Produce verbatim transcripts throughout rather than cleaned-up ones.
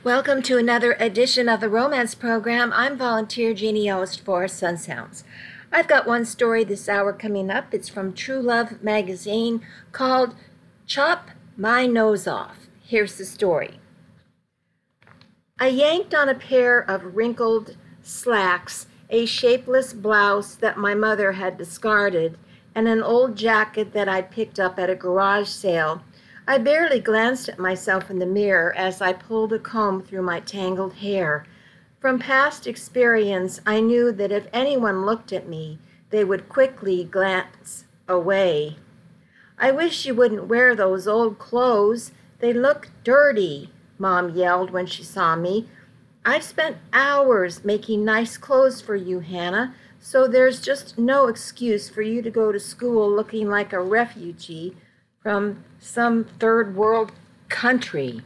Welcome to another edition of the Romance Program. I'm volunteer Jeannie Yost for Sun Sounds. I've got one story this hour coming up. It's from True Love magazine called Chop My Nose Off. Here's the story. I yanked on a pair of wrinkled slacks, a shapeless blouse that my mother had discarded, and an old jacket that I picked up at a garage sale. I barely glanced at myself in the mirror as I pulled a comb through my tangled hair. From past experience, I knew that if anyone looked at me, they would quickly glance away. "I wish you wouldn't wear those old clothes. They look dirty," Mom yelled when she saw me. "I've spent hours making nice clothes for you, Hannah, so there's just no excuse for you to go to school looking like a refugee from some third world country."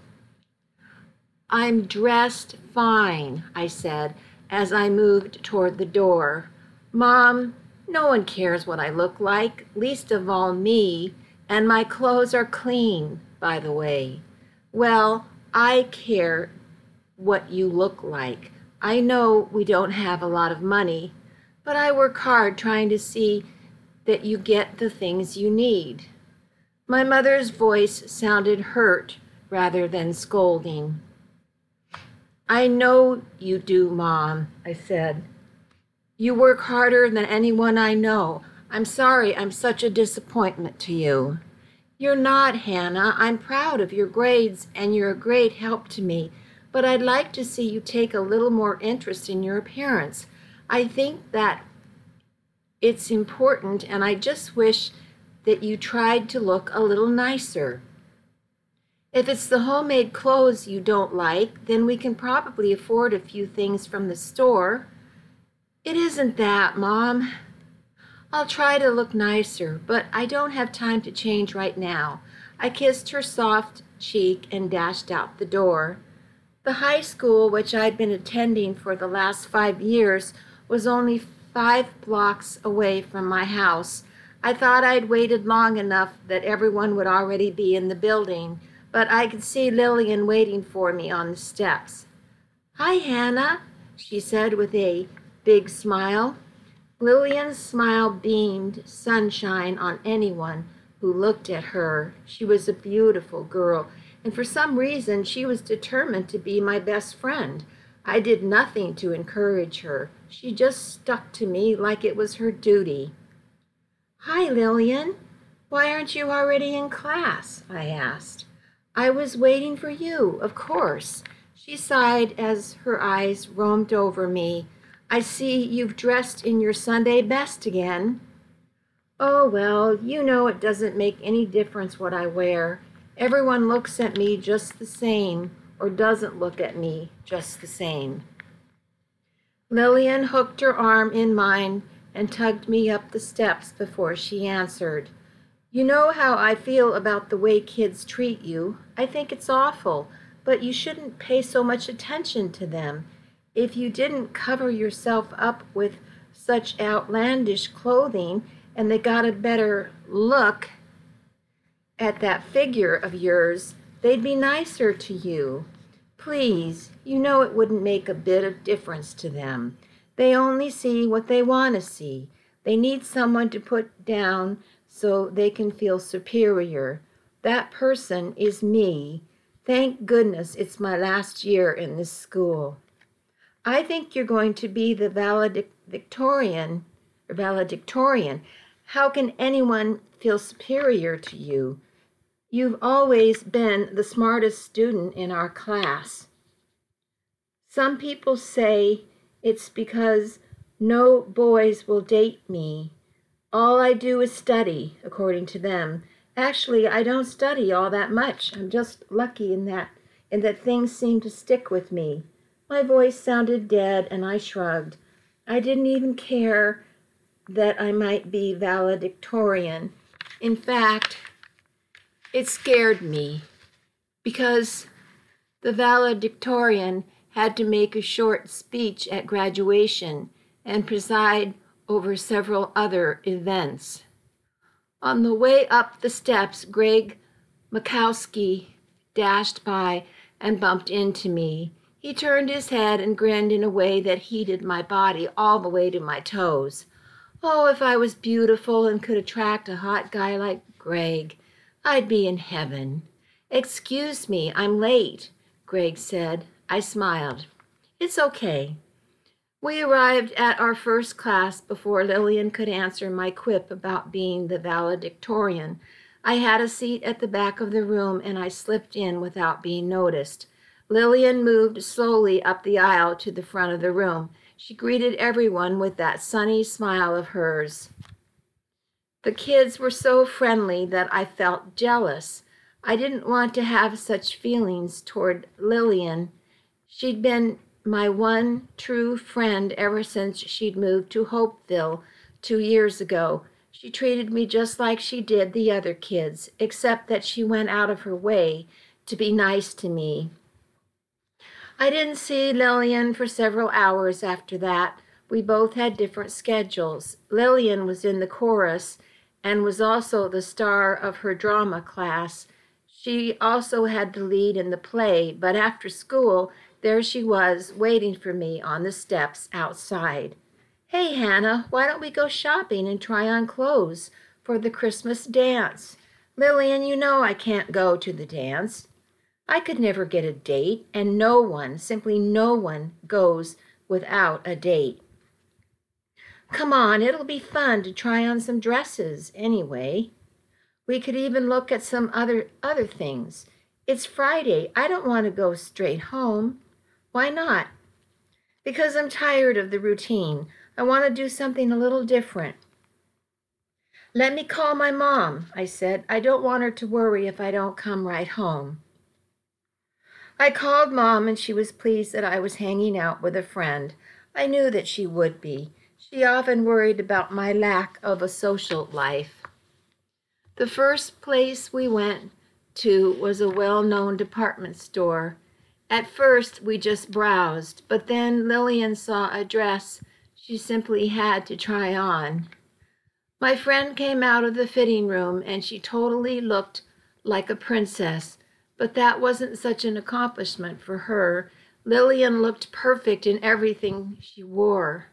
"I'm dressed fine," I said as I moved toward the door. "Mom, no one cares what I look like, least of all me, and my clothes are clean, by the way." "Well, I care what you look like. I know we don't have a lot of money, but I work hard trying to see that you get the things you need." My mother's voice sounded hurt rather than scolding. "I know you do, Mom," I said. "You work harder than anyone I know. I'm sorry I'm such a disappointment to you." "You're not, Hannah. I'm proud of your grades and you're a great help to me, but I'd like to see you take a little more interest in your appearance. I think that it's important, and I just wish that you tried to look a little nicer. If it's the homemade clothes you don't like, then we can probably afford a few things from the store." "It isn't that, Mom. I'll try to look nicer, but I don't have time to change right now." I kissed her soft cheek and dashed out the door. The high school, which I'd been attending for the last five years, was only five blocks away from my house. I thought I'd waited long enough that everyone would already be in the building, but I could see Lillian waiting for me on the steps. "Hi, Hannah," she said with a big smile. Lillian's smile beamed sunshine on anyone who looked at her. She was a beautiful girl, and for some reason she was determined to be my best friend. I did nothing to encourage her. She just stuck to me like it was her duty. "Hi, Lillian. Why aren't you already in class?" I asked. "I was waiting for you, of course." She sighed as her eyes roamed over me. "I see you've dressed in your Sunday best again." "Oh, well, you know it doesn't make any difference what I wear. Everyone looks at me just the same, or doesn't look at me just the same." Lillian hooked her arm in mine and tugged me up the steps before she answered. "You know how I feel about the way kids treat you. I think it's awful, but you shouldn't pay so much attention to them. If you didn't cover yourself up with such outlandish clothing and they got a better look at that figure of yours, they'd be nicer to you. Please, you know it wouldn't make a bit of difference to them. They only see what they want to see. They need someone to put down so they can feel superior. That person is me. Thank goodness it's my last year in this school." "I think you're going to be the valedictorian, or valedictorian. How can anyone feel superior to you? You've always been the smartest student in our class." "Some people say it's because no boys will date me. All I do is study, according to them. Actually, I don't study all that much. I'm just lucky in that, in that things seem to stick with me." My voice sounded dead, and I shrugged. I didn't even care that I might be valedictorian. In fact, it scared me, because the valedictorian had to make a short speech at graduation and preside over several other events. On the way up the steps, Greg Makowski dashed by, and bumped into me. He turned his head and grinned in a way that heated my body all the way to my toes. Oh, if I was beautiful and could attract a hot guy like Greg, I'd be in heaven. "Excuse me, I'm late," Greg said. I smiled. "It's okay." We arrived at our first class before Lillian could answer my quip about being the valedictorian. I had a seat at the back of the room and I slipped in without being noticed. Lillian moved slowly up the aisle to the front of the room. She greeted everyone with that sunny smile of hers. The kids were so friendly that I felt jealous. I didn't want to have such feelings toward Lillian. She'd been my one true friend ever since she'd moved to Hopeville two years ago. She treated me just like she did the other kids, except that she went out of her way to be nice to me. I didn't see Lillian for several hours after that. We both had different schedules. Lillian was in the chorus and was also the star of her drama class. She also had the lead in the play, but after school, there she was, waiting for me on the steps outside. "Hey, Hannah, why don't we go shopping and try on clothes for the Christmas dance?" "Lillian, you know I can't go to the dance." I could never get a date, and no one, simply no one, goes without a date. "Come on, it'll be fun to try on some dresses anyway. We could even look at some other other things. It's Friday. I don't want to go straight home." "Why not?" "Because I'm tired of the routine. I want to do something a little different." "Let me call my mom," I said. "I don't want her to worry if I don't come right home." I called Mom, and she was pleased that I was hanging out with a friend. I knew that she would be. She often worried about my lack of a social life. The first place we went to was a well-known department store. At first, we just browsed, but then Lillian saw a dress she simply had to try on. My friend came out of the fitting room, and she totally looked like a princess, but that wasn't such an accomplishment for her. Lillian looked perfect in everything she wore.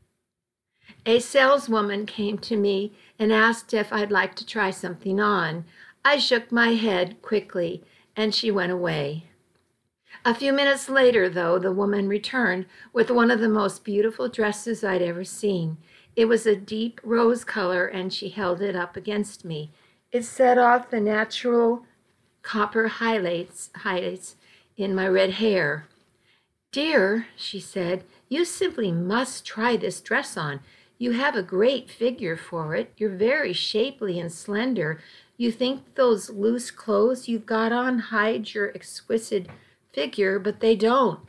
A saleswoman came to me and asked if I'd like to try something on. I shook my head quickly, and she went away. A few minutes later, though, the woman returned with one of the most beautiful dresses I'd ever seen. It was a deep rose color, and she held it up against me. It set off the natural copper highlights, highlights in my red hair. "Dear," she said, "you simply must try this dress on. You have a great figure for it. You're very shapely and slender. You think those loose clothes you've got on hide your exquisite figure, but they don't."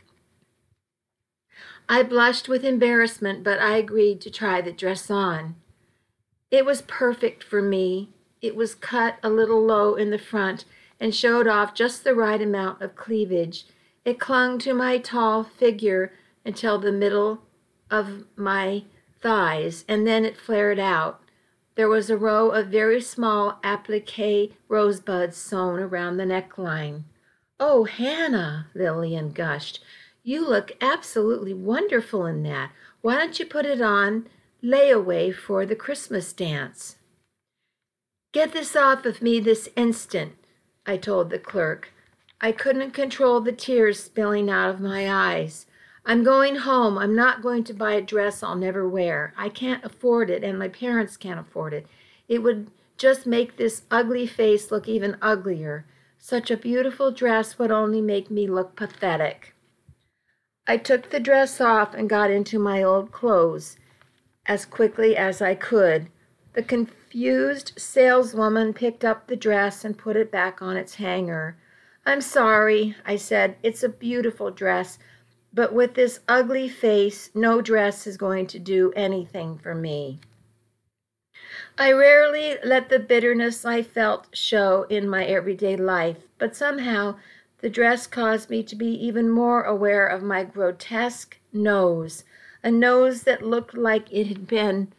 I blushed with embarrassment, but I agreed to try the dress on. It was perfect for me. It was cut a little low in the front and showed off just the right amount of cleavage. It clung to my tall figure until the middle of my thighs, and then it flared out. There was a row of very small applique rosebuds sewn around the neckline. "Oh, Hannah," Lillian gushed, "you look absolutely wonderful in that. Why don't you put it on layaway for the Christmas dance?" "Get this off of me this instant," I told the clerk. I couldn't control the tears spilling out of my eyes. "I'm going home. I'm not going to buy a dress I'll never wear. I can't afford it, and my parents can't afford it. It would just make this ugly face look even uglier. Such a beautiful dress would only make me look pathetic." I took the dress off and got into my old clothes as quickly as I could. The confused saleswoman picked up the dress and put it back on its hanger. "I'm sorry," I said. "It's a beautiful dress, but with this ugly face, no dress is going to do anything for me." I rarely let the bitterness I felt show in my everyday life, but somehow the dress caused me to be even more aware of my grotesque nose, a nose that looked like it had been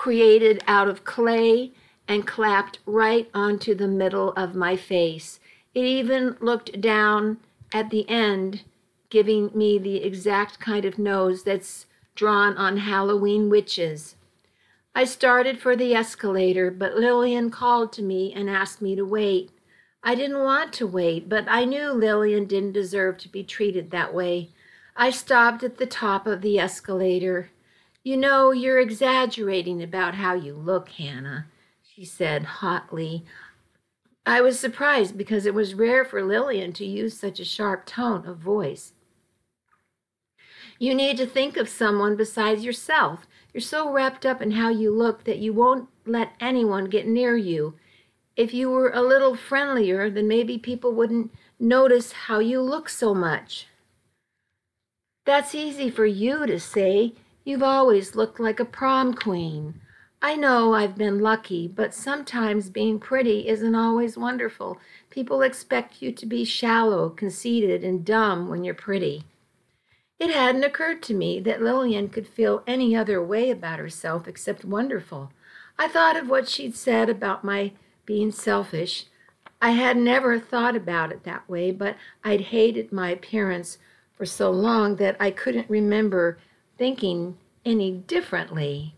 created out of clay and clapped right onto the middle of my face. It even looked down at the end, giving me the exact kind of nose that's drawn on Halloween witches. I started for the escalator, but Lillian called to me and asked me to wait. I didn't want to wait, but I knew Lillian didn't deserve to be treated that way. I stopped at the top of the escalator. "You know, you're exaggerating about how you look, Hannah," she said hotly. I was surprised because it was rare for Lillian to use such a sharp tone of voice. "You need to think of someone besides yourself. You're so wrapped up in how you look that you won't let anyone get near you. If you were a little friendlier, then maybe people wouldn't notice how you look so much." "That's easy for you to say. You've always looked like a prom queen. I know I've been lucky, but sometimes being pretty isn't always wonderful. People expect you to be shallow, conceited, and dumb when you're pretty." It hadn't occurred to me that Lillian could feel any other way about herself except wonderful. I thought of what she'd said about my being selfish. I had never thought about it that way, but I'd hated my appearance for so long that I couldn't remember thinking any differently.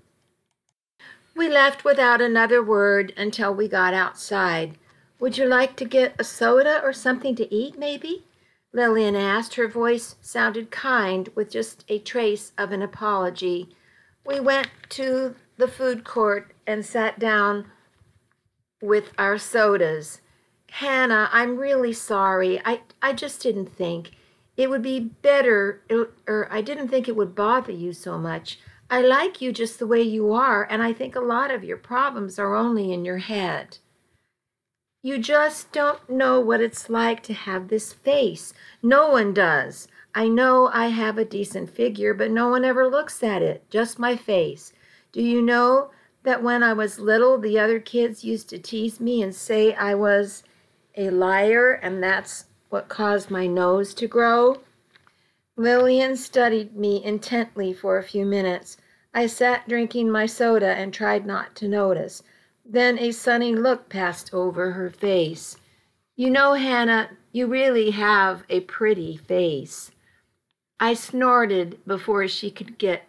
We left without another word until we got outside. "Would you like to get a soda or something to eat, maybe?" Lillian asked. Her voice sounded kind, with just a trace of an apology. We went to the food court and sat down with our sodas. "Hannah, I'm really sorry. I, I just didn't think. It would be better, or I didn't think it would bother you so much. I like you just the way you are, and I think a lot of your problems are only in your head. You just don't know what it's like to have this face. No one does. I know I have a decent figure, but no one ever looks at it, just my face. Do you know that when I was little, the other kids used to tease me and say I was a liar, and that's what caused my nose to grow?" Lillian studied me intently for a few minutes. I sat drinking my soda and tried not to notice. Then a sunny look passed over her face. "You know, Hannah, you really have a pretty face." I snorted before she could get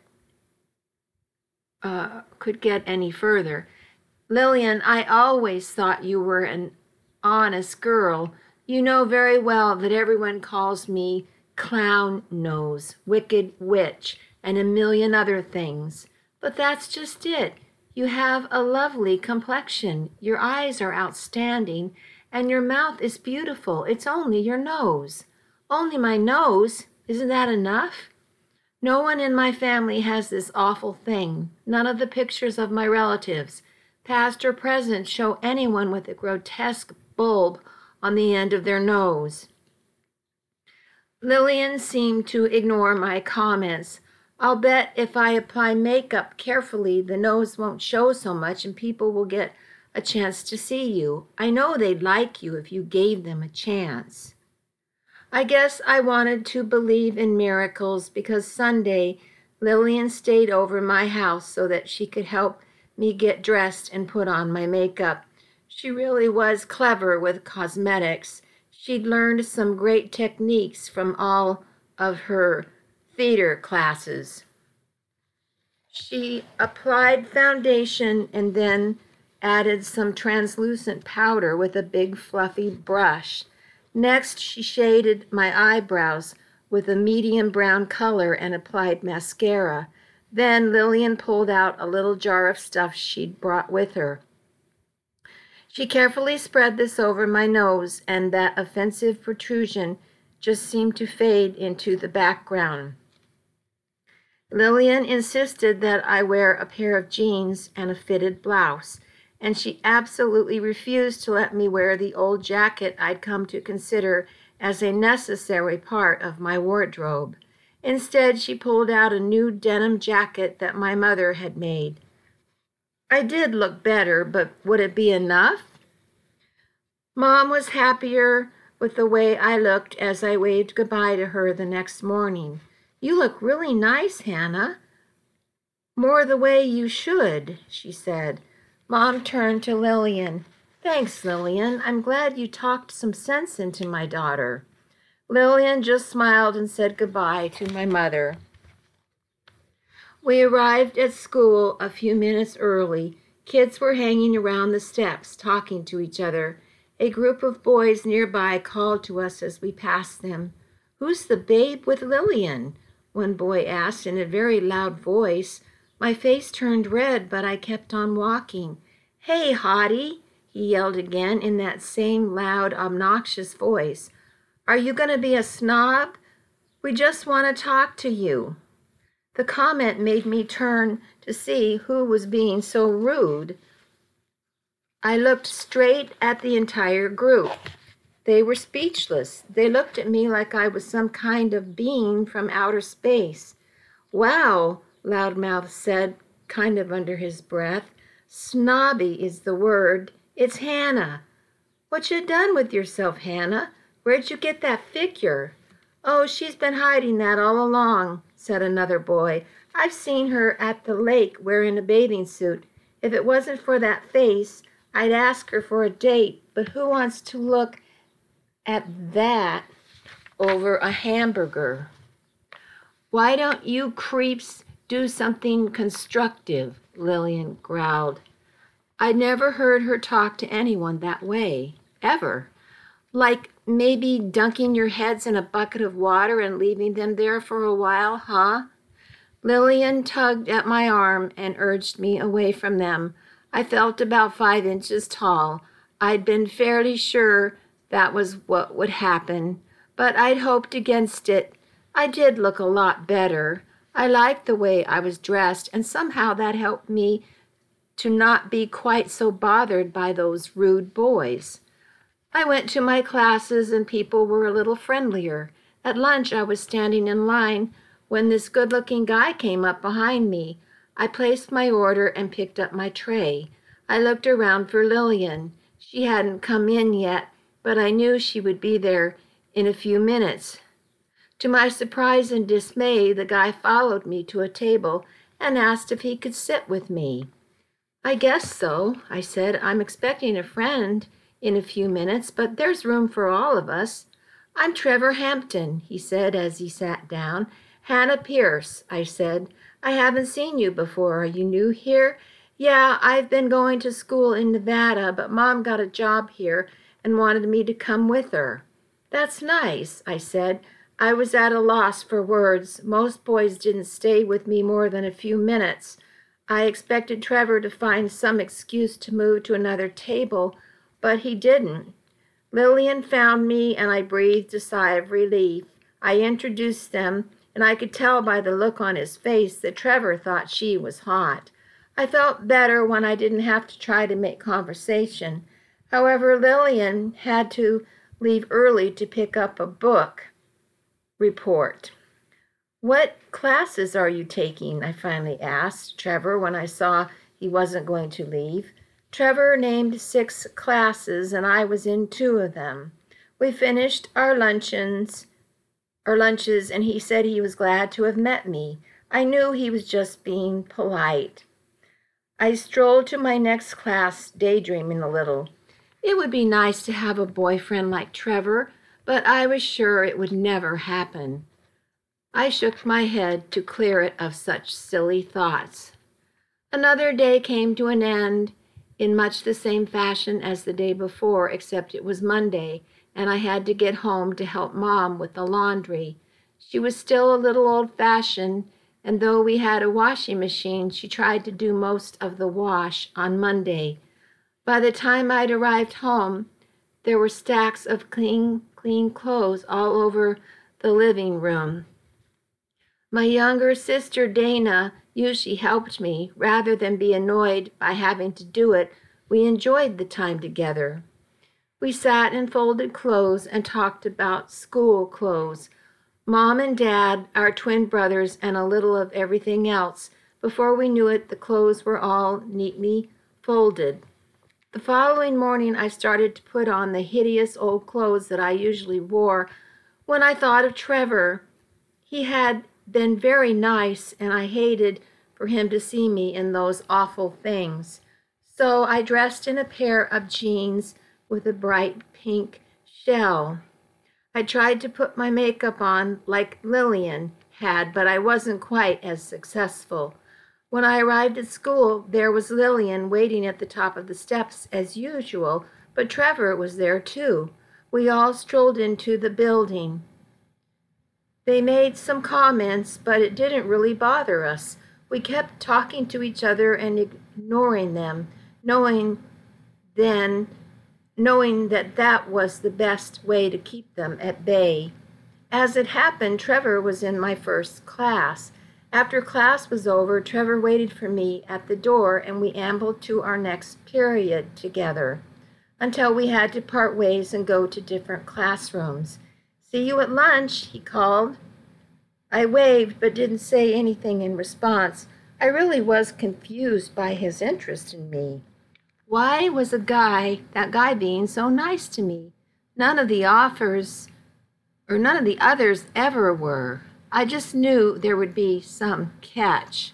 uh, could get any further. "Lillian, I always thought you were an honest girl. You know very well that everyone calls me clown nose, wicked witch, and a million other things. But that's just it. You have a lovely complexion. Your eyes are outstanding, and your mouth is beautiful. It's only your nose." "Only my nose? Isn't that enough?" "No one in my family has this awful thing. None of the pictures of my relatives, past or present, show anyone with a grotesque bulb on the end of their nose." Lillian seemed to ignore my comments. "I'll bet if I apply makeup carefully, the nose won't show so much and people will get a chance to see you. I know they'd like you if you gave them a chance." I guess I wanted to believe in miracles because Sunday Lillian stayed over my house so that she could help me get dressed and put on my makeup. She really was clever with cosmetics. She'd learned some great techniques from all of her theater classes. She applied foundation and then added some translucent powder with a big fluffy brush. Next, she shaded my eyebrows with a medium brown color and applied mascara. Then Lillian pulled out a little jar of stuff she'd brought with her. She carefully spread this over my nose, and that offensive protrusion just seemed to fade into the background. Lillian insisted that I wear a pair of jeans and a fitted blouse, and she absolutely refused to let me wear the old jacket I'd come to consider as a necessary part of my wardrobe. Instead, she pulled out a new denim jacket that my mother had made. I did look better, but would it be enough? Mom was happier with the way I looked as I waved goodbye to her the next morning. "You look really nice, Hannah." "More the way you should," she said. Mom turned to Lillian. Thanks, Lillian. I'm glad you talked some sense into my daughter. Lillian just smiled and said goodbye to my mother. We arrived at school a few minutes early. Kids were hanging around the steps, talking to each other. A group of boys nearby called to us as we passed them. "Who's the babe with Lillian?" one boy asked in a very loud voice. My face turned red, but I kept on walking. "Hey, hottie," he yelled again in that same loud, obnoxious voice. "Are you going to be a snob? We just want to talk to you." The comment made me turn to see who was being so rude. I looked straight at the entire group. They were speechless. They looked at me like I was some kind of being from outer space. "Wow," Loudmouth said, kind of under his breath. "Snobby is the word. It's Hannah." "What you done with yourself, Hannah? Where'd you get that figure?" "Oh, she's been hiding that all along," said another boy. "I've seen her at the lake wearing a bathing suit. If it wasn't for that face, I'd ask her for a date, but who wants to look at that over a hamburger?" "Why don't you creeps do something constructive?" Lillian growled. I'd never heard her talk to anyone that way, ever. "Like maybe dunking your heads in a bucket of water and leaving them there for a while, huh?" Lillian tugged at my arm and urged me away from them. I felt about five inches tall. I'd been fairly sure that was what would happen, but I'd hoped against it. I did look a lot better. I liked the way I was dressed, and somehow that helped me to not be quite so bothered by those rude boys. I went to my classes, and people were a little friendlier. At lunch, I was standing in line when this good-looking guy came up behind me. I placed my order and picked up my tray. I looked around for Lillian. She hadn't come in yet, but I knew she would be there in a few minutes. To my surprise and dismay, the guy followed me to a table and asked if he could sit with me. "I guess so," I said. "I'm expecting a friend in a few minutes, but there's room for all of us." "I'm Trevor Hampton," he said as he sat down. "Hannah Pierce," I said. "I haven't seen you before. Are you new here?" "Yeah, I've been going to school in Nevada, but Mom got a job here and wanted me to come with her." "That's nice," I said. I was at a loss for words. Most boys didn't stay with me more than a few minutes. I expected Trevor to find some excuse to move to another table, but he didn't. Lillian found me, and I breathed a sigh of relief. I introduced them, and I could tell by the look on his face that Trevor thought she was hot. I felt better when I didn't have to try to make conversation. However, Lillian had to leave early to pick up a book report. "What classes are you taking?" I finally asked Trevor when I saw he wasn't going to leave. Trevor named six classes, and I was in two of them. We finished our luncheons, our lunches, and he said he was glad to have met me. I knew he was just being polite. I strolled to my next class, daydreaming a little. It would be nice to have a boyfriend like Trevor, but I was sure it would never happen. I shook my head to clear it of such silly thoughts. Another day came to an end in much the same fashion as the day before, except it was Monday, and I had to get home to help Mom with the laundry. She was still a little old-fashioned, and though we had a washing machine, she tried to do most of the wash on Monday. By the time I'd arrived home, there were stacks of clean, clean clothes all over the living room. My younger sister, Dana, usually helped me. Rather than be annoyed by having to do it, we enjoyed the time together. We sat and folded clothes and talked about school clothes. Mom and Dad, our twin brothers, and a little of everything else. Before we knew it, the clothes were all neatly folded. The following morning, I started to put on the hideous old clothes that I usually wore when I thought of Trevor. He had been very nice, and I hated for him to see me in those awful things. So I dressed in a pair of jeans with a bright pink shell. I tried to put my makeup on like Lillian had, but I wasn't quite as successful. When I arrived at school, there was Lillian waiting at the top of the steps as usual, but Trevor was there too. We all strolled into the building. They made some comments, but it didn't really bother us. We kept talking to each other and ignoring them, knowing then, knowing that that was the best way to keep them at bay. As it happened, Trevor was in my first class. After class was over, Trevor waited for me at the door, and we ambled to our next period together until we had to part ways and go to different classrooms. "See you at lunch," he called. I waved but didn't say anything in response. I really was confused by his interest in me. Why was a guy, that guy being so nice to me? None of the offers, or none of the others ever were. I just knew there would be some catch.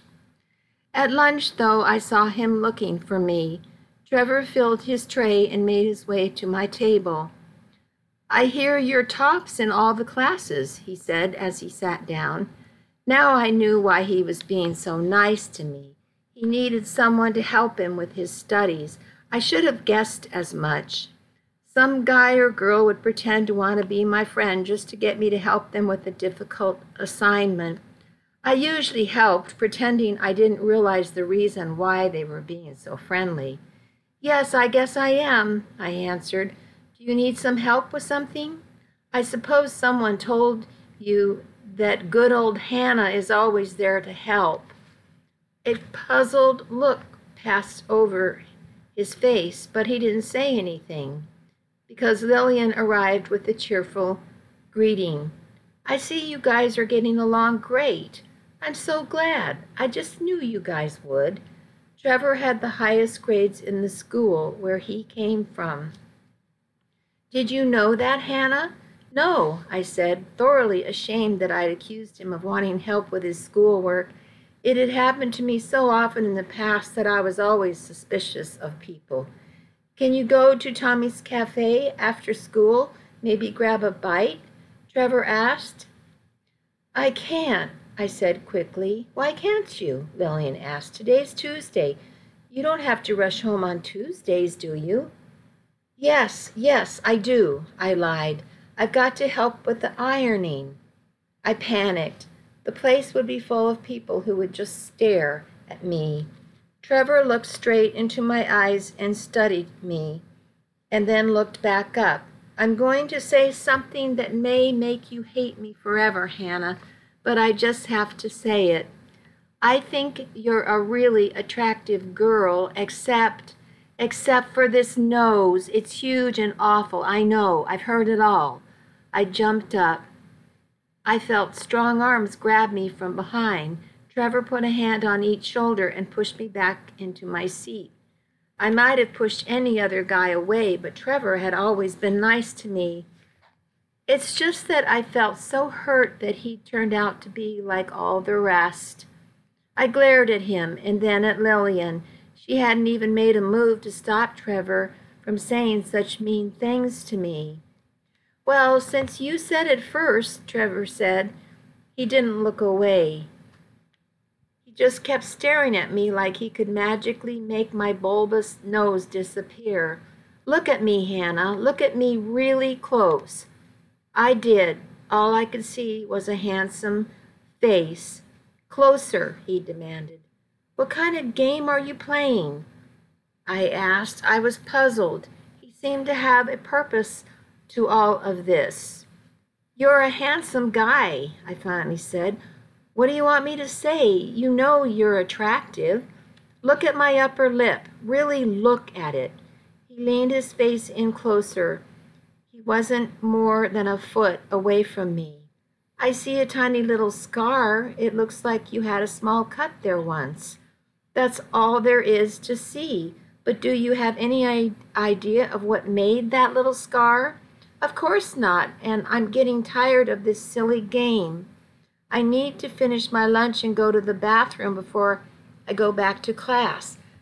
At lunch, though, I saw him looking for me. Trevor filled his tray and made his way to my table. "I hear you're tops in all the classes," he said as he sat down. Now I knew why he was being so nice to me. He needed someone to help him with his studies. I should have guessed as much. Some guy or girl would pretend to want to be my friend just to get me to help them with a difficult assignment. I usually helped, pretending I didn't realize the reason why they were being so friendly. "Yes, I guess I am," I answered. "Do you need some help with something? I suppose someone told you that good old Hannah is always there to help." A puzzled look passed over his face, but he didn't say anything, because Lillian arrived with a cheerful greeting. "I see you guys are getting along great. I'm so glad. I just knew you guys would." Trevor had the highest grades in the school where he came from. "Did you know that, Hannah?" "No," I said, thoroughly ashamed that I'd accused him of wanting help with his schoolwork. It had happened to me so often in the past that I was always suspicious of people. "Can you go to Tommy's Cafe after school? Maybe grab a bite?" Trevor asked. "I can't," I said quickly. "Why can't you?" Lillian asked. "Today's Tuesday. You don't have to rush home on Tuesdays, do you?" Yes, yes, I do," I lied. "I've got to help with the ironing." I panicked. The place would be full of people who would just stare at me. Trevor looked straight into my eyes and studied me, and then looked back up. "I'm going to say something that may make you hate me forever, Hannah, but I just have to say it. I think you're a really attractive girl, except, except for this nose. It's huge and awful. I know. I've heard it all." I jumped up. I felt strong arms grab me from behind. Trevor put a hand on each shoulder and pushed me back into my seat. I might have pushed any other guy away, but Trevor had always been nice to me. It's just that I felt so hurt that he turned out to be like all the rest. I glared at him and then at Lillian. She hadn't even made a move to stop Trevor from saying such mean things to me. "Well, since you said it first," Trevor said. He didn't look away. He just kept staring at me like he could magically make my bulbous nose disappear. "Look at me, Hannah. Look at me really close." I did. All I could see was a handsome face. "Closer," he demanded. "What kind of game are you playing?" I asked. I was puzzled. He seemed to have a purpose to all of this. "You're a handsome guy," I finally said. "What do you want me to say? You know you're attractive. Look at my upper lip. Really look at it." He leaned his face in closer. He wasn't more than a foot away from me. "I see a tiny little scar. It looks like you had a small cut there once." "That's all there is to see. But do you have any idea of what made that little scar?" "Of course not, and I'm getting tired of this silly game. I need to finish my lunch and go to the bathroom before I go back to class."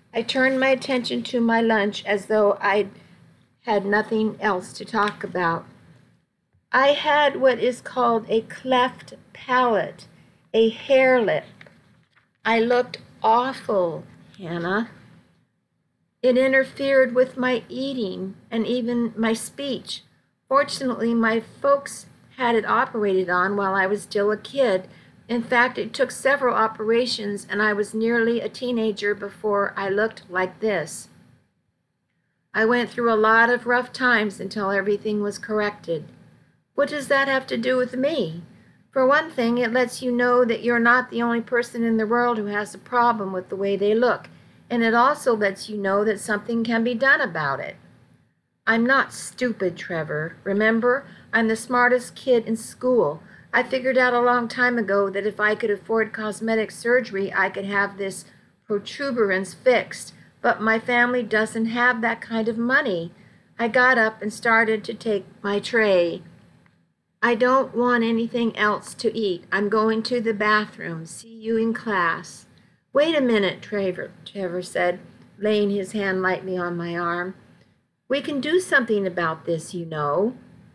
I turned my attention to my lunch as though I'd had nothing else to talk about. I had what is called a cleft palate, a hair lip. I looked awful, Hannah. It interfered with my eating and even my speech. Fortunately, my folks had it operated on while I was still a kid. In fact, it took several operations, and I was nearly a teenager before I looked like this. I went through a lot of rough times until everything was corrected. What does that have to do with me? For one thing, it lets you know that you're not the only person in the world who has a problem with the way they look, and it also lets you know that something can be done about it. I'm not stupid, Trevor. Remember, I'm the smartest kid in school. I figured out a long time ago that if I could afford cosmetic surgery, I could have this protuberance fixed. But my family doesn't have that kind of money. I got up and started to take my tray. I don't want anything else to eat. I'm going to the bathroom. See you in class. Wait a minute, Trevor, Trevor said, laying his hand lightly on my arm. We can do something about this, you know.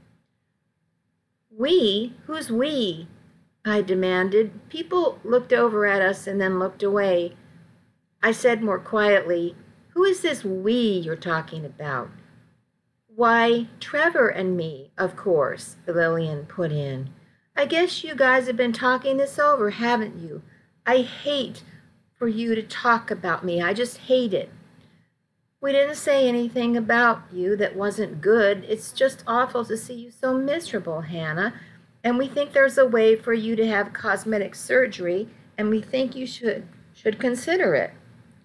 We? Who's we? I demanded. People looked over at us and then looked away. I said more quietly, Who is this we you're talking about? Why, Trevor and me, of course, Lillian put in. I guess you guys have been talking this over, haven't you? I hate for you to talk about me. I just hate it. We didn't say anything about you that wasn't good. It's just awful to see you so miserable, Hannah. And we think there's a way for you to have cosmetic surgery, and we think you should should consider it.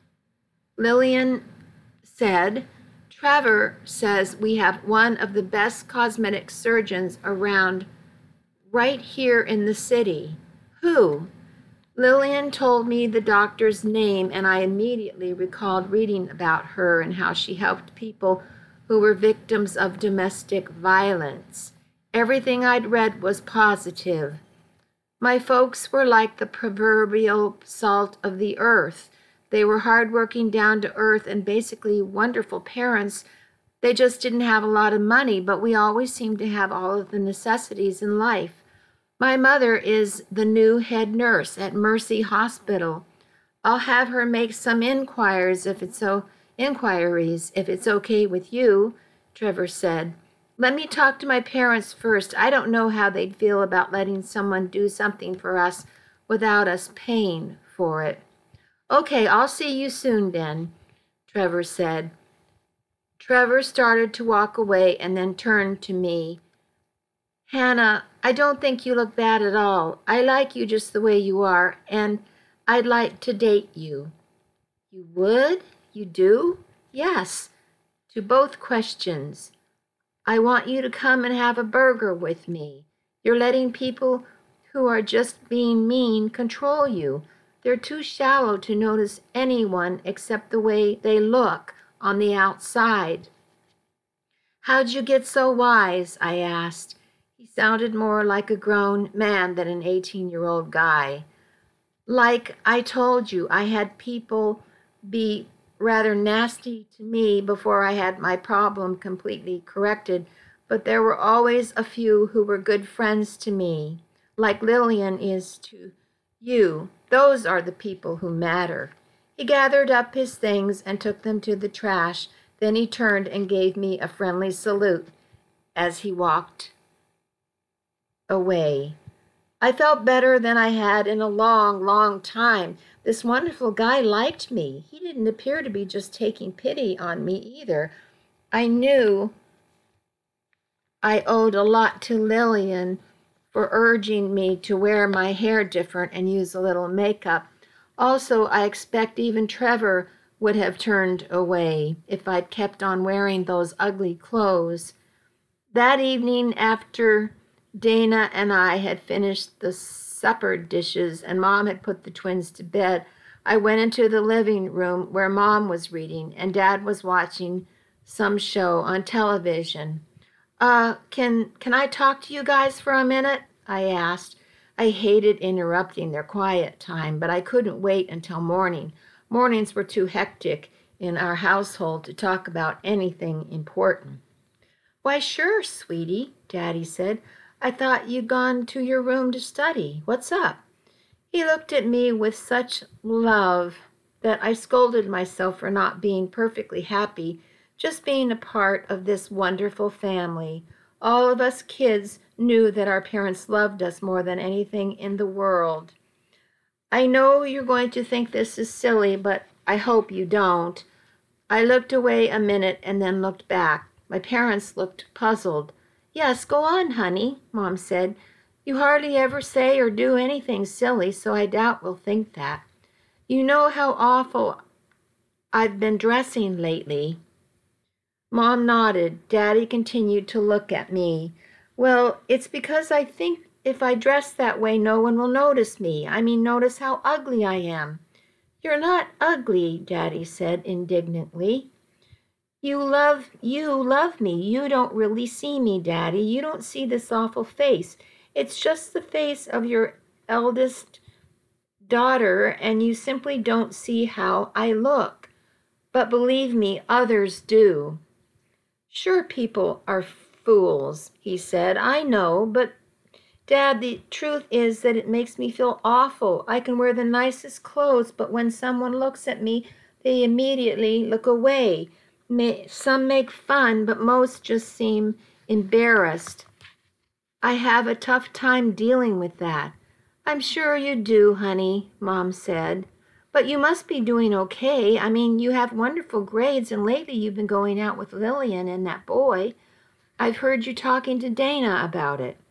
Lillian said, Trevor says we have one of the best cosmetic surgeons around right here in the city. Who? Lillian told me the doctor's name, and I immediately recalled reading about her and how she helped people who were victims of domestic violence. Everything I'd read was positive. My folks were like the proverbial salt of the earth. They were hardworking, down to earth, and basically wonderful parents. They just didn't have a lot of money, but we always seemed to have all of the necessities in life. My mother is the new head nurse at Mercy Hospital. I'll have her make some inquiries if it's so inquiries if it's okay with you, Trevor said. Let me talk to my parents first. I don't know how they'd feel about letting someone do something for us without us paying for it. Okay, I'll see you soon then, Trevor said. Trevor started to walk away and then turned to me. Hannah, I don't think you look bad at all. I like you just the way you are, and I'd like to date you. You would? You do? Yes, to both questions. I want you to come and have a burger with me. You're letting people who are just being mean control you. They're too shallow to notice anyone except the way they look on the outside. How'd you get so wise? I asked. He sounded more like a grown man than an eighteen-year-old guy. Like I told you, I had people be rather nasty to me before I had my problem completely corrected, but there were always a few who were good friends to me, like Lillian is to you. Those are the people who matter. He gathered up his things and took them to the trash. Then he turned and gave me a friendly salute as he walked away. I felt better than I had in a long, long time. This wonderful guy liked me. He didn't appear to be just taking pity on me either. I knew I owed a lot to Lillian for urging me to wear my hair different and use a little makeup. Also, I expect even Trevor would have turned away if I'd kept on wearing those ugly clothes. That evening, after Dana and I had finished the supper dishes and Mom had put the twins to bed, I went into the living room where Mom was reading and Dad was watching some show on television. Uh, can can I talk to you guys for a minute? I asked. I hated interrupting their quiet time, but I couldn't wait until morning. Mornings were too hectic. in our household to talk about anything important. Why, sure, sweetie, Daddy said. I thought you'd gone to your room to study. What's up? He looked at me with such love that I scolded myself for not being perfectly happy, just being a part of this wonderful family. All of us kids knew that our parents loved us more than anything in the world. I know you're going to think this is silly, but I hope you don't. I looked away a minute and then looked back. My parents looked puzzled. Yes, go on, honey, Mom said. You hardly ever say or do anything silly, so I doubt we'll think that. You know how awful I've been dressing lately. Mom nodded. Daddy continued to look at me. Well, it's because I think if I dress that way, no one will notice me. I mean, notice how ugly I am. You're not ugly, Daddy said indignantly. You love, you love me. You don't really see me, Daddy. You don't see this awful face. It's just the face of your eldest daughter, and you simply don't see how I look. But believe me, others do. Sure, people are fools, he said. I know, but Dad, the truth is that it makes me feel awful. I can wear the nicest clothes, but when someone looks at me, they immediately look away. May, some make fun, but most just seem embarrassed. I have a tough time dealing with that. I'm sure you do, honey, Mom said. But you must be doing okay. I mean, you have wonderful grades, and lately you've been going out with Lillian and that boy. I've heard you talking to Dana about it.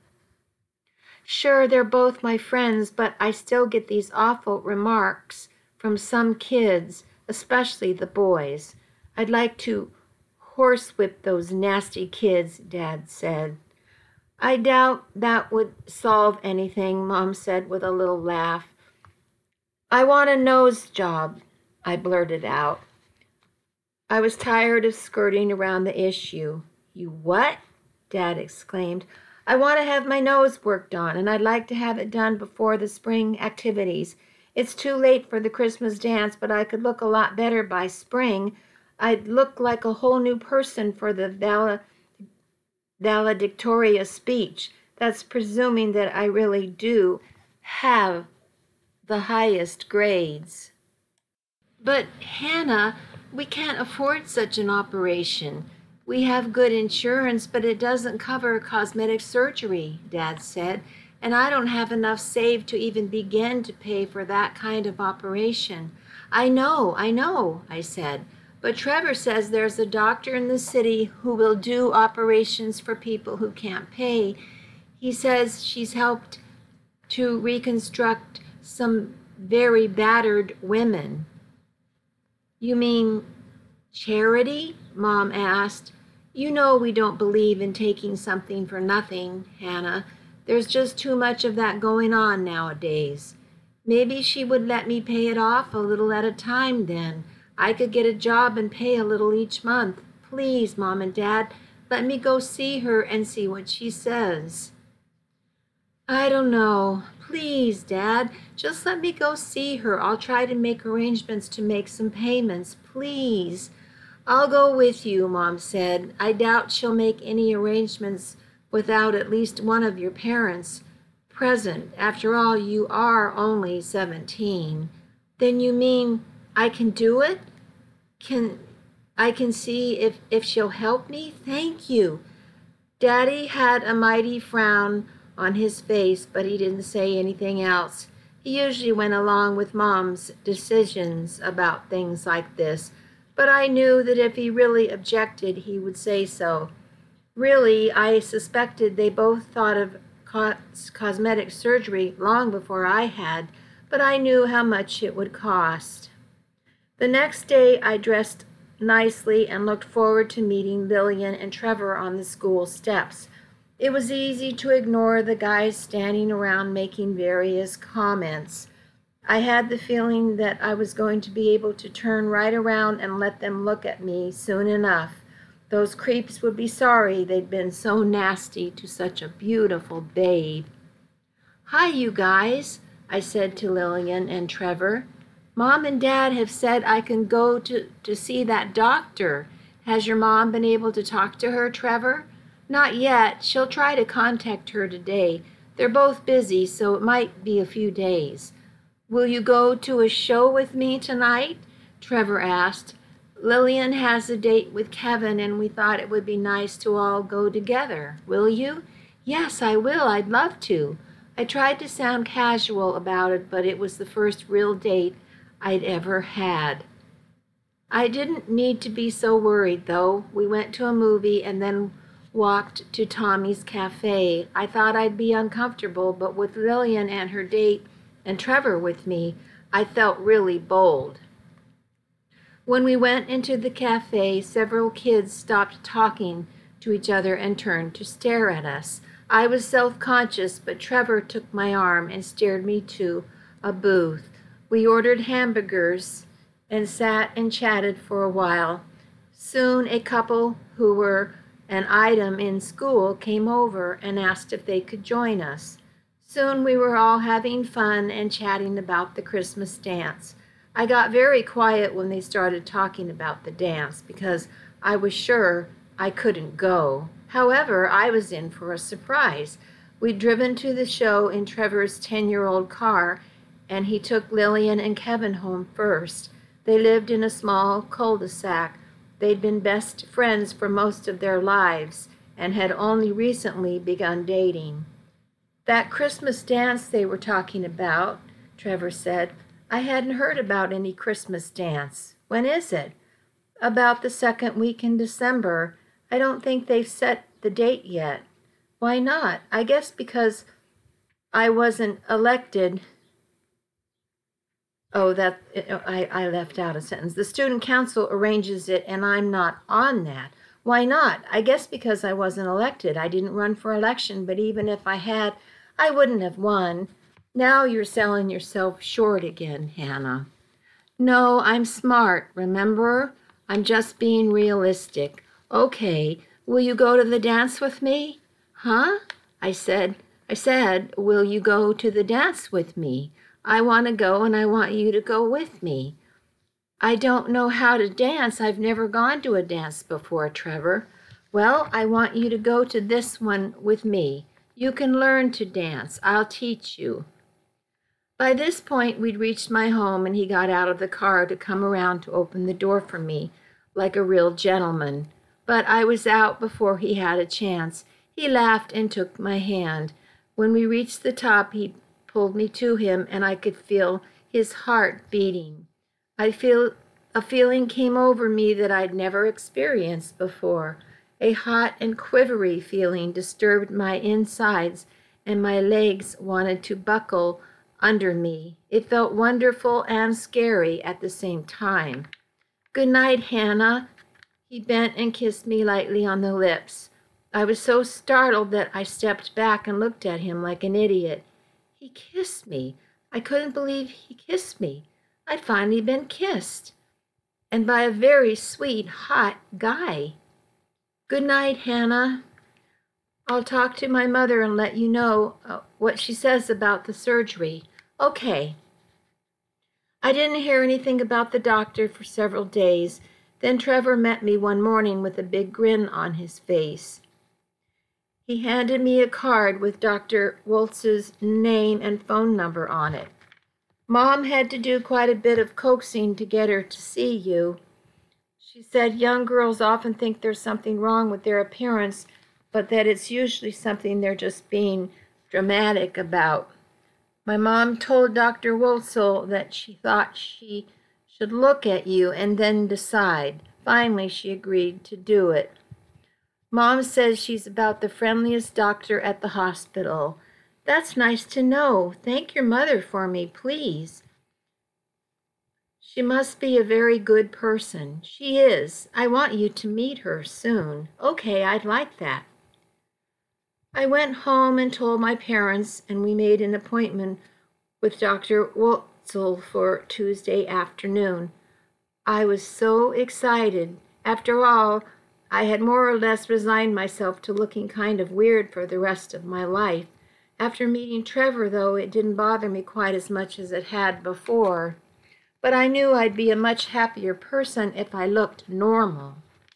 Sure, they're both my friends, but I still get these awful remarks from some kids, especially the boys. I'd like to horsewhip those nasty kids, Dad said. I doubt that would solve anything, Mom said with a little laugh. I want a nose job, I blurted out. I was tired of skirting around the issue. You what? Dad exclaimed. I want to have my nose worked on, and I'd like to have it done before the spring activities. It's too late for the Christmas dance, but I could look a lot better by spring. I'd look like a whole new person for the val- valedictoria speech. That's presuming that I really do have the highest grades. But, Hannah, we can't afford such an operation. We have good insurance, but it doesn't cover cosmetic surgery, Dad said, and I don't have enough saved to even begin to pay for that kind of operation. I know, I know, I said, but Trevor says there's a doctor in the city who will do operations for people who can't pay. He says she's helped to reconstruct some very battered women. You mean charity? Mom asked. You know we don't believe in taking something for nothing, Hannah. There's just too much of that going on nowadays. Maybe she would let me pay it off a little at a time then. I could get a job and pay a little each month. Please, Mom and Dad, let me go see her and see what she says. I don't know. Please, Dad, just let me go see her. I'll try to make arrangements to make some payments. Please. I'll go with you, Mom said. I doubt she'll make any arrangements without at least one of your parents present. After all, you are only seventeen. Then you mean I can do it? Can I can see if, if she'll help me? Thank you. Daddy had a mighty frown on his face, but he didn't say anything else. He usually went along with Mom's decisions about things like this, but I knew that if he really objected, he would say so. Really, I suspected they both thought of cos- cosmetic surgery long before I had, but I knew how much it would cost. The next day, I dressed nicely and looked forward to meeting Lillian and Trevor on the school steps. It was easy to ignore the guys standing around making various comments. I had the feeling that I was going to be able to turn right around and let them look at me soon enough. Those creeps would be sorry they'd been so nasty to such a beautiful babe. Hi, you guys, I said to Lillian and Trevor. Mom and Dad have said I can go to, to see that doctor. Has your mom been able to talk to her, Trevor? Not yet. She'll try to contact her today. They're both busy, so it might be a few days. Will you go to a show with me tonight? Trevor asked. Lillian has a date with Kevin, and we thought it would be nice to all go together. Will you? Yes, I will. I'd love to. I tried to sound casual about it, but it was the first real date I'd ever had. I didn't need to be so worried, though. We went to a movie and then walked to Tommy's Cafe. I thought I'd be uncomfortable, but with Lillian and her date and Trevor with me, I felt really bold. When we went into the cafe, several kids stopped talking to each other and turned to stare at us. I was self-conscious, but Trevor took my arm and steered me to a booth. We ordered hamburgers and sat and chatted for a while. Soon a couple who were an item in school came over and asked if they could join us. Soon we were all having fun and chatting about the Christmas dance. I got very quiet when they started talking about the dance because I was sure I couldn't go. However, I was in for a surprise. We'd driven to the show in Trevor's ten-year-old car, and he took Lillian and Kevin home first. They lived in a small cul-de-sac. They'd been best friends for most of their lives and had only recently begun dating. That Christmas dance they were talking about, Trevor said. I hadn't heard about any Christmas dance. When is it? About the second week in December. I don't think they've set the date yet. Why not? I guess because I wasn't elected. Oh, that I, I left out a sentence. The student council arranges it, and I'm not on that. Why not? I guess because I wasn't elected. I didn't run for election, but even if I had, I wouldn't have won. Now you're selling yourself short again, Hannah. No, I'm smart, remember? I'm just being realistic. Okay, will you go to the dance with me? Huh? I said, I said, will you go to the dance with me? I want to go and I want you to go with me. I don't know how to dance. I've never gone to a dance before, Trevor. Well, I want you to go to this one with me. You can learn to dance. I'll teach you. By this point, we'd reached my home, and he got out of the car to come around to open the door for me, like a real gentleman. But I was out before he had a chance. He laughed and took my hand. When we reached the top, he pulled me to him, and I could feel his heart beating. I feel a feeling came over me that I'd never experienced before. A hot and quivery feeling disturbed my insides, and my legs wanted to buckle under me. It felt wonderful and scary at the same time. Good night, Hannah. He bent and kissed me lightly on the lips. I was so startled that I stepped back and looked at him like an idiot. He kissed me. I couldn't believe he kissed me. I'd finally been kissed. And by a very sweet, hot guy. Good night, Hannah. I'll talk to my mother and let you know uh, what she says about the surgery. Okay. I didn't hear anything about the doctor for several days. Then Trevor met me one morning with a big grin on his face. He handed me a card with Doctor Woltz's name and phone number on it. Mom had to do quite a bit of coaxing to get her to see you. She said young girls often think there's something wrong with their appearance, but that it's usually something they're just being dramatic about. My mom told Doctor Woltzel that she thought she should look at you and then decide. Finally, she agreed to do it. Mom says she's about the friendliest doctor at the hospital. That's nice to know. Thank your mother for me, please. She must be a very good person. She is. I want you to meet her soon. Okay, I'd like that. I went home and told my parents, and we made an appointment with Doctor Woltzel for Tuesday afternoon. I was so excited. After all, I had more or less resigned myself to looking kind of weird for the rest of my life. After meeting Trevor, though, it didn't bother me quite as much as it had before. but I knew I'd be a much happier person if I looked normal.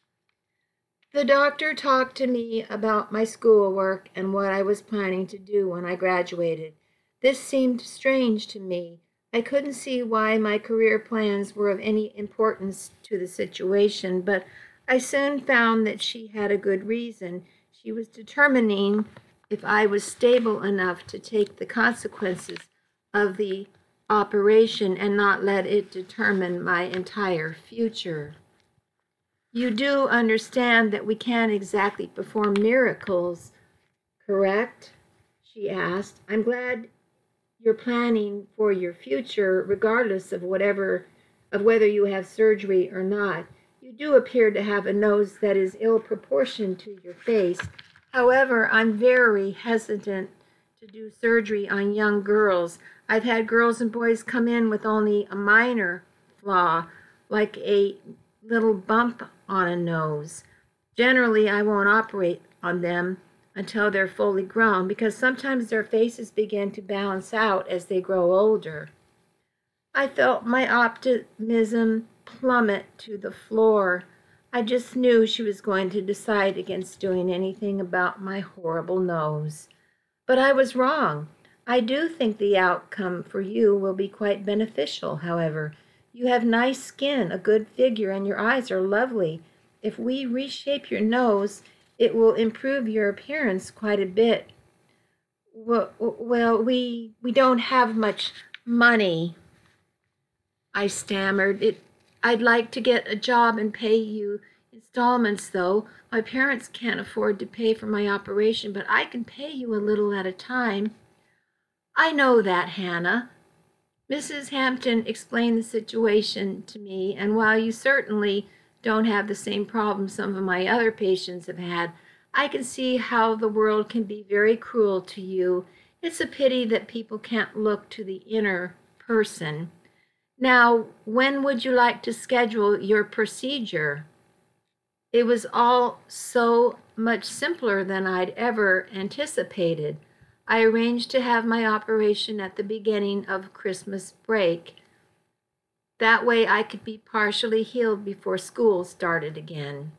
The doctor talked to me about my schoolwork and what I was planning to do when I graduated. This seemed strange to me. I couldn't see why my career plans were of any importance to the situation, but I soon found that she had a good reason. She was determining if I was stable enough to take the consequences of the operation and not let it determine my entire future. You do understand that we can't exactly perform miracles, correct? She asked. I'm glad you're planning for your future, regardless of whatever, of whether you have surgery or not. You do appear to have a nose that is ill proportioned to your face. However, I'm very hesitant to do surgery on young girls. I've had girls and boys come in with only a minor flaw, like a little bump on a nose. Generally, I won't operate on them until they're fully grown because sometimes their faces begin to balance out as they grow older. I felt my optimism plummet to the floor. I just knew she was going to decide against doing anything about my horrible nose. But I was wrong. I do think the outcome for you will be quite beneficial, however. You have nice skin, a good figure, and your eyes are lovely. If we reshape your nose, it will improve your appearance quite a bit. Well, well we, we don't have much money, I stammered. It, I'd like to get a job and pay you installments, though. My parents can't afford to pay for my operation, but I can pay you a little at a time. I know that, Hannah. Missus Hampton explained the situation to me, and while you certainly don't have the same problem some of my other patients have had, I can see how the world can be very cruel to you. It's a pity that people can't look to the inner person. Now, when would you like to schedule your procedure? It was all so much simpler than I'd ever anticipated. I arranged to have my operation at the beginning of Christmas break. That way I could be partially healed before school started again.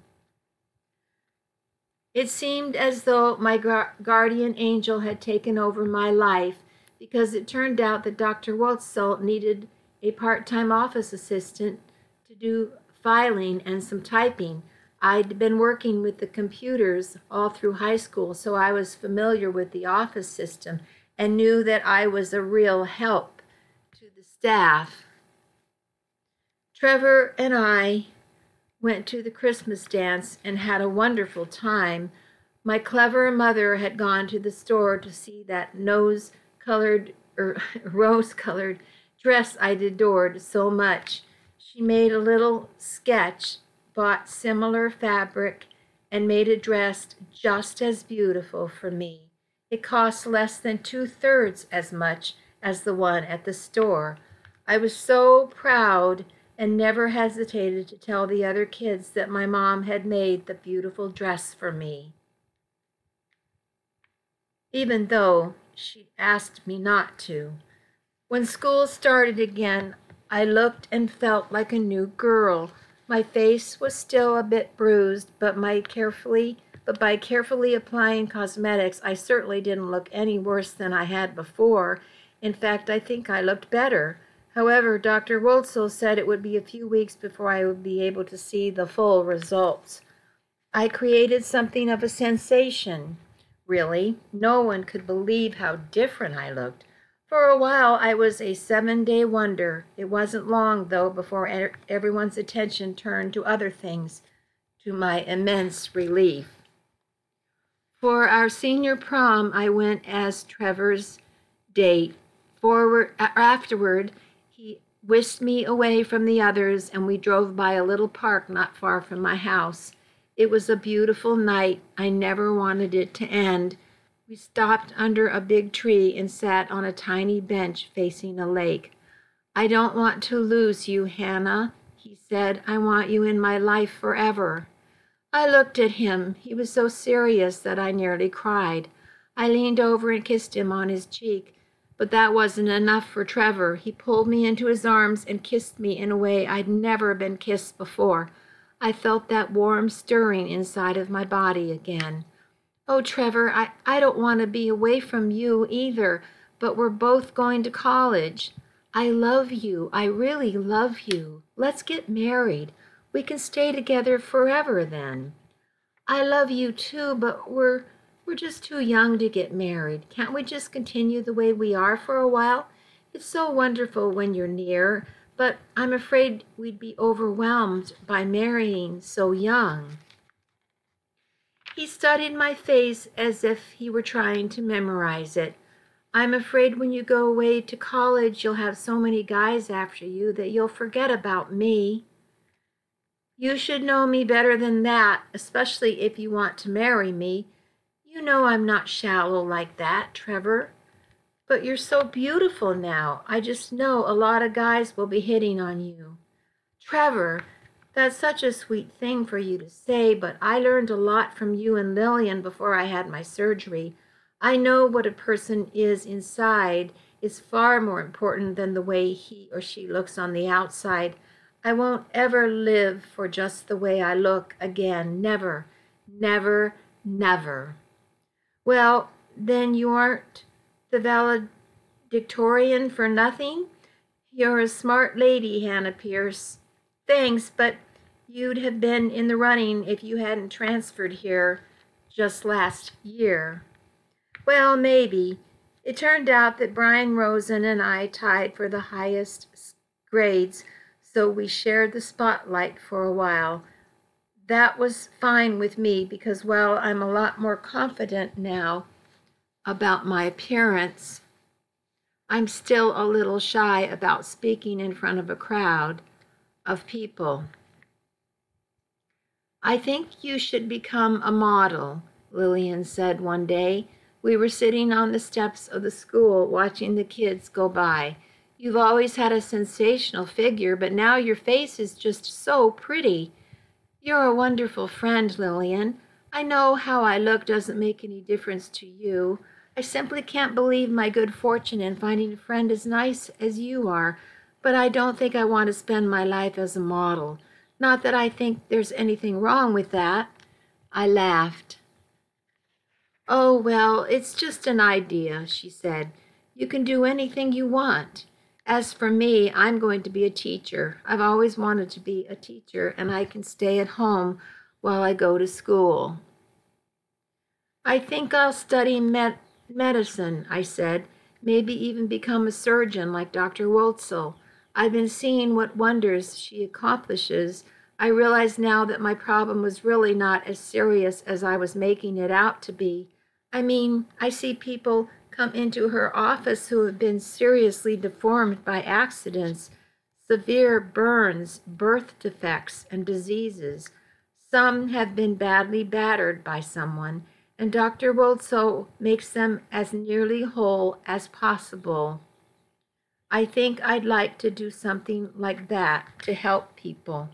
It seemed as though my gu- guardian angel had taken over my life because it turned out that Doctor Wotzel needed a part-time office assistant to do filing and some typing. I'd been working with the computers all through high school, so I was familiar with the office system and knew that I was a real help to the staff. Trevor and I went to the Christmas dance and had a wonderful time. My clever mother had gone to the store to see that nose-colored or rose-colored dress I'd adored so much. She made a little sketch, bought similar fabric, and made a dress just as beautiful for me. It cost less than two-thirds as much as the one at the store. I was so proud and never hesitated to tell the other kids that my mom had made the beautiful dress for me, even though she asked me not to. When school started again, I looked and felt like a new girl. My face was still a bit bruised, but my carefully, but by carefully applying cosmetics, I certainly didn't look any worse than I had before. In fact, I think I looked better. However, Doctor Wotzel said it would be a few weeks before I would be able to see the full results. I created something of a sensation. Really, no one could believe how different I looked. For a while, I was a seven-day wonder. It wasn't long, though, before everyone's attention turned to other things, to my immense relief. For our senior prom, I went as Trevor's date. Forward, afterward, he whisked me away from the others, and we drove by a little park not far from my house. It was a beautiful night. I never wanted it to end. We stopped under a big tree and sat on a tiny bench facing a lake. I don't want to lose you, Hannah, he said. I want you in my life forever. I looked at him. He was so serious that I nearly cried. I leaned over and kissed him on his cheek. But that wasn't enough for Trevor. He pulled me into his arms and kissed me in a way I'd never been kissed before. I felt that warm stirring inside of my body again. Oh, Trevor, I, I don't want to be away from you either, but we're both going to college. I love you. I really love you. Let's get married. We can stay together forever then. I love you too, but we're we're just too young to get married. Can't we just continue the way we are for a while? It's so wonderful when you're near, but I'm afraid we'd be overwhelmed by marrying so young. He studied my face as if he were trying to memorize it. I'm afraid when you go away to college, you'll have so many guys after you that you'll forget about me. You should know me better than that, especially if you want to marry me. You know I'm not shallow like that, Trevor. But you're so beautiful now. I just know a lot of guys will be hitting on you. Trevor, that's such a sweet thing for you to say, but I learned a lot from you and Lillian before I had my surgery. I know what a person is inside is far more important than the way he or she looks on the outside. I won't ever live for just the way I look again. Never, never, never. Well, then you aren't the valedictorian for nothing? You're a smart lady, Hannah Pierce. Thanks, but you'd have been in the running if you hadn't transferred here just last year. Well, maybe. It turned out that Brian Rosen and I tied for the highest grades, so we shared the spotlight for a while. That was fine with me because, well, I'm a lot more confident now about my appearance. I'm still a little shy about speaking in front of a crowd of people. I think you should become a model, Lillian said one day. We were sitting on the steps of the school watching the kids go by. You've always had a sensational figure, but now your face is just so pretty. You're a wonderful friend, Lillian. I know how I look doesn't make any difference to you. I simply can't believe my good fortune in finding a friend as nice as you are, but I don't think I want to spend my life as a model. Not that I think there's anything wrong with that. I laughed. Oh, well, it's just an idea, she said. You can do anything you want. As for me, I'm going to be a teacher. I've always wanted to be a teacher, and I can stay at home while I go to school. I think I'll study med- medicine, I said. Maybe even become a surgeon like Doctor Wurtzel. I've been seeing what wonders she accomplishes. I realize now that my problem was really not as serious as I was making it out to be. I mean, I see people come into her office who have been seriously deformed by accidents, severe burns, birth defects, and diseases. Some have been badly battered by someone, and Doctor Wurtzel makes them as nearly whole as possible. I think I'd like to do something like that to help people.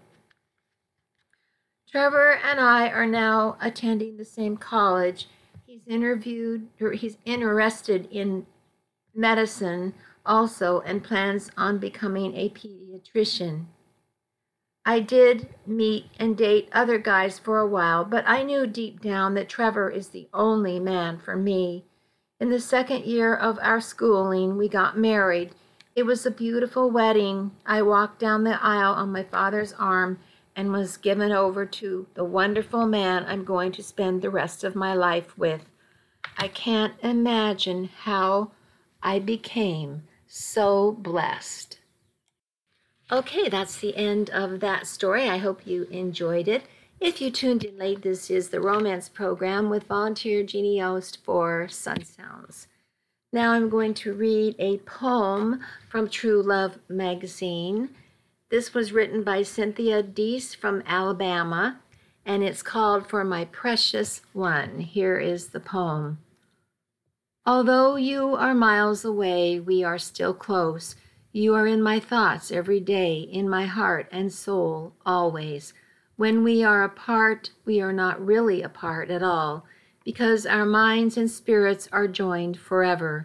Trevor and I are now attending the same college. He's interviewed, or he's interested in medicine also and plans on becoming a pediatrician. I did meet and date other guys for a while, but I knew deep down that Trevor is the only man for me. In the second year of our schooling, we got married. It was a beautiful wedding. I walked down the aisle on my father's arm and was given over to the wonderful man I'm going to spend the rest of my life with. I can't imagine how I became so blessed. Okay, that's the end of that story. I hope you enjoyed it. If you tuned in late, this is the Romance Program with volunteer Jeannie Yost for Sun Sounds. Now I'm going to read a poem from True Love magazine. This was written by Cynthia Deese from Alabama, and it's called For My Precious One. Here is the poem. Although you are miles away, we are still close. You are in my thoughts every day, in my heart and soul, always. When we are apart, we are not really apart at all, because our minds and spirits are joined forever.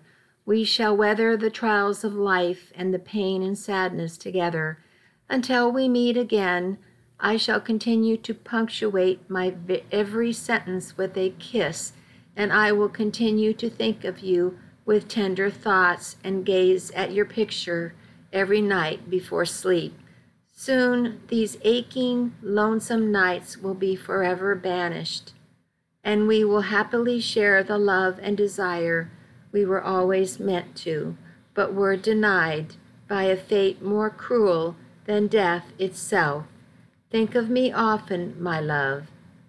We shall weather the trials of life and the pain and sadness together. Until we meet again, I shall continue to punctuate my every sentence with a kiss, and I will continue to think of you with tender thoughts and gaze at your picture every night before sleep. Soon these aching, lonesome nights will be forever banished, and we will happily share the love and desire we were always meant to, but were denied by a fate more cruel than death itself. Think of me often, my love,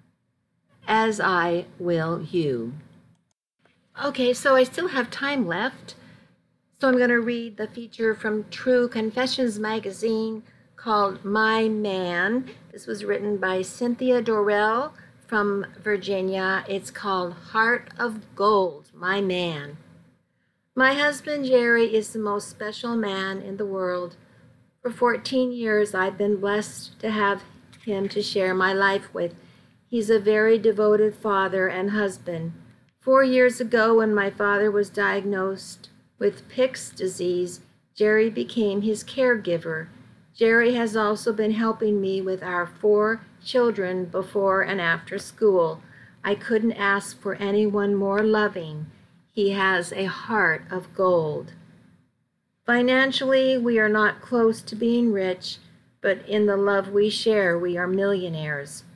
as I will you. Okay, so I still have time left, so I'm going to read the feature from True Confessions magazine called My Man. This was written by Cynthia Dorrell from Virginia. It's called Heart of Gold, My Man. My husband Jerry is the most special man in the world. For fourteen years, I've been blessed to have him to share my life with. He's a very devoted father and husband. Four years ago, when my father was diagnosed with Pick's disease, Jerry became his caregiver. Jerry has also been helping me with our four children before and after school. I couldn't ask for anyone more loving. He has a heart of gold. Financially, we are not close to being rich, but in the love we share, we are millionaires.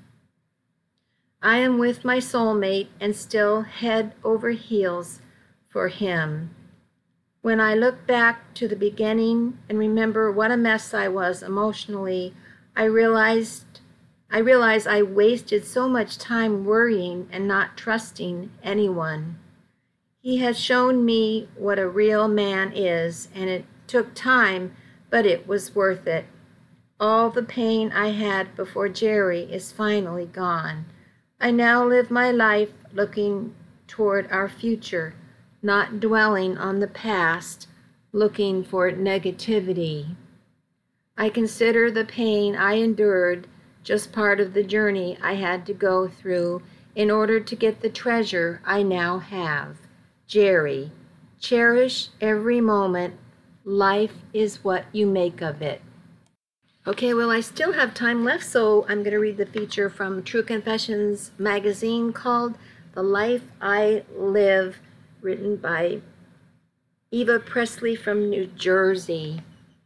I am with my soulmate and still head over heels for him. When I look back to the beginning and remember what a mess I was emotionally, I realized I realize I wasted so much time worrying and not trusting anyone. He has shown me what a real man is, and it took time, but it was worth it. All the pain I had before Jerry is finally gone. I now live my life looking toward our future, not dwelling on the past, looking for negativity. I consider the pain I endured just part of the journey I had to go through in order to get the treasure I now have. Jerry, cherish every moment. Life is what you make of it. Okay, well, I still have time left, so I'm going to read the feature from True Confessions magazine called The Life I Live, written by Eva Presley from New Jersey.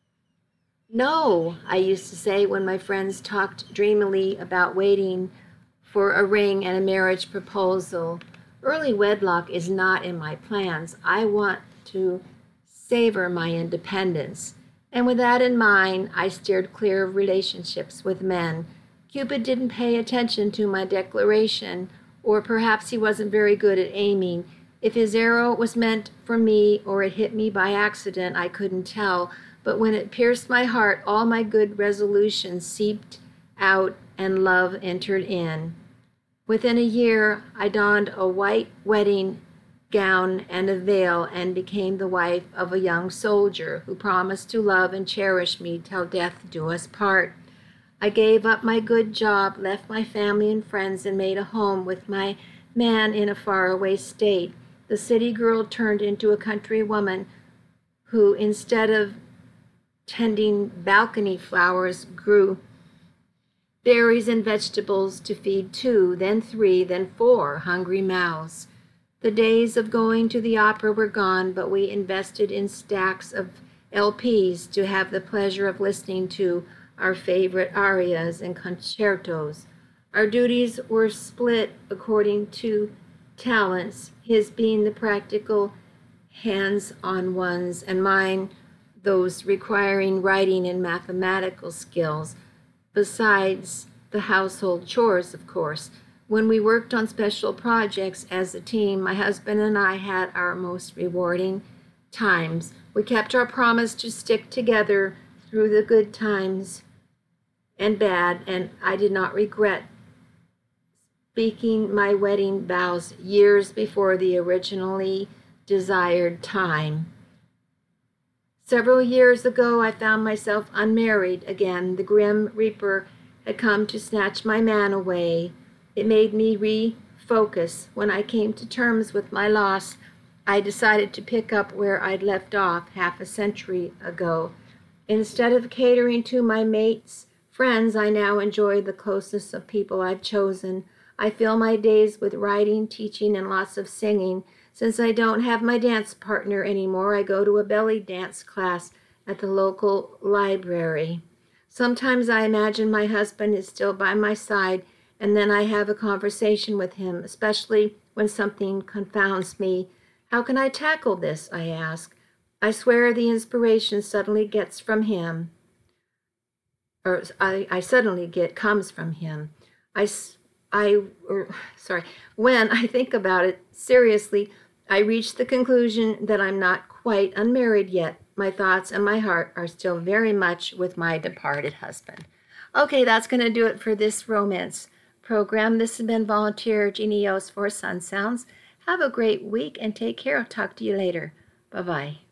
No, I used to say when my friends talked dreamily about waiting for a ring and a marriage proposal. Early wedlock is not in my plans. I want to savor my independence. And with that in mind, I steered clear of relationships with men. Cupid didn't pay attention to my declaration, or perhaps he wasn't very good at aiming. If his arrow was meant for me or it hit me by accident, I couldn't tell. But when it pierced my heart, all my good resolutions seeped out and love entered in. Within a year, I donned a white wedding gown and a veil and became the wife of a young soldier who promised to love and cherish me till death do us part. I gave up my good job, left my family and friends, and made a home with my man in a faraway state. The city girl turned into a country woman who, instead of tending balcony flowers, grew berries and vegetables to feed two, then three, then four hungry mouths. The days of going to the opera were gone, but we invested in stacks of L Ps to have the pleasure of listening to our favorite arias and concertos. Our duties were split according to talents, his being the practical hands-on ones, and mine those requiring writing and mathematical skills, besides the household chores, of course. When we worked on special projects as a team, my husband and I had our most rewarding times. We kept our promise to stick together through the good times and bad, and I did not regret speaking my wedding vows years before the originally desired time. Several years ago, I found myself unmarried again. The grim reaper had come to snatch my man away. It made me refocus. When I came to terms with my loss, I decided to pick up where I'd left off half a century ago. Instead of catering to my mates' friends, I now enjoy the closeness of people I've chosen. I fill my days with writing, teaching, and lots of singing. Since I don't have my dance partner anymore, I go to a belly dance class at the local library. Sometimes I imagine my husband is still by my side, and then I have a conversation with him, especially when something confounds me. How can I tackle this? I ask. I swear the inspiration suddenly gets from him, or I, I suddenly get comes from him. I, I, or, sorry, when I think about it seriously, I reach the conclusion that I'm not quite unmarried yet. My thoughts and my heart are still very much with my departed husband. Okay, that's going to do it for this romance program. This has been Volunteer Jeannie Yost for Sun Sounds. Have a great week and take care. I'll talk to you later. Bye-bye.